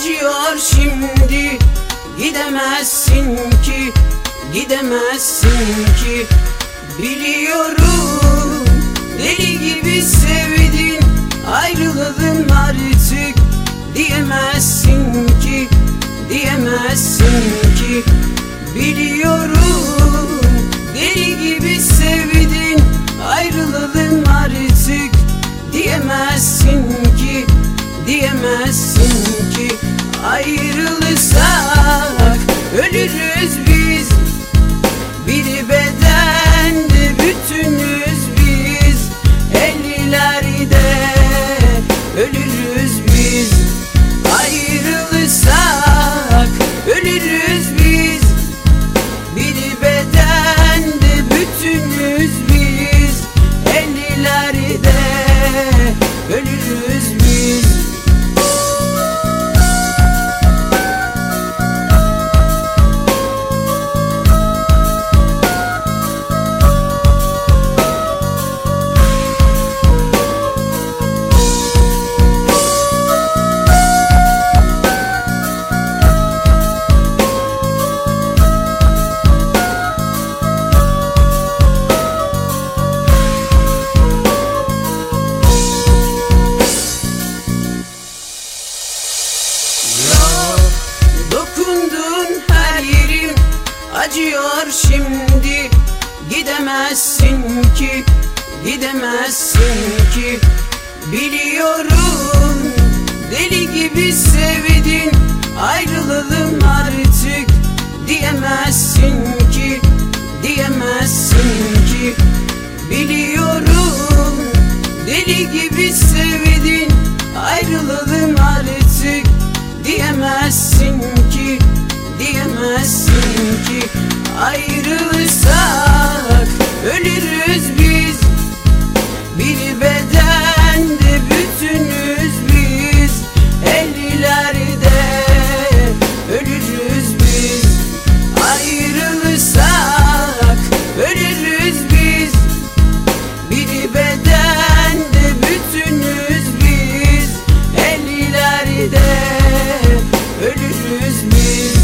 acıyor şimdi. Gidemezsin ki, gidemezsin ki. Biliyorum deli gibi sevdin, ayrılalım artık diyemezsin ki, diyemezsin ki. Biliyorum deli gibi sevdin, ayrılalım artık diyemezsin ki, diyemezsin ki. Ayrılırsak ölürüz biz, bir bedende bütünüz biz. Ellilerde ölürüz biz. Ayrılırsak ölürüz biz, bir bedende bütünüz biz. Ellilerde ölürüz biz. Dokundun her yerim acıyor şimdi. Gidemezsin ki, gidemezsin ki. Biliyorum deli gibi sevdin, ayrılalım artık diyemezsin ki, diyemezsin ki. Biliyorum deli gibi sevdin, ayrılalım artık diyemezsin ki, diyemezsin ki. Ayrılırsak ölürüz biz, bir bedende bütünüz biz. Ellilerde ölürüz biz. Ayrılırsak ölürüz biz, bir bedende bütünüz biz. Ellilerde ölürüz biz.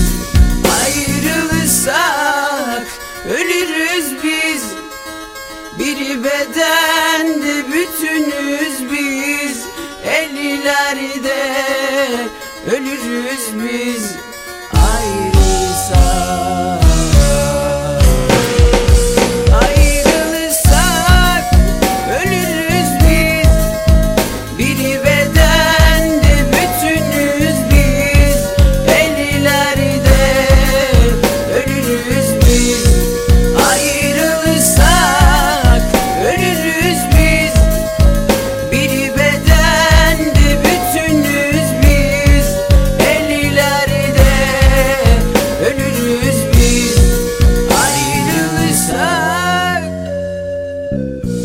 Ayrılırsak ölürüz biz, bir bedende bütünüz biz. Ellilerde ölürüz biz. Ayrılırsak, ayrılırsak ölürüz biz, bir bedende bütünüz biz. Ellilerde ölürüz biz. Ayrılırsak ölürüz biz, bir bedende bütünüz biz. Ellilerde ölürüz biz. Ayrılırsak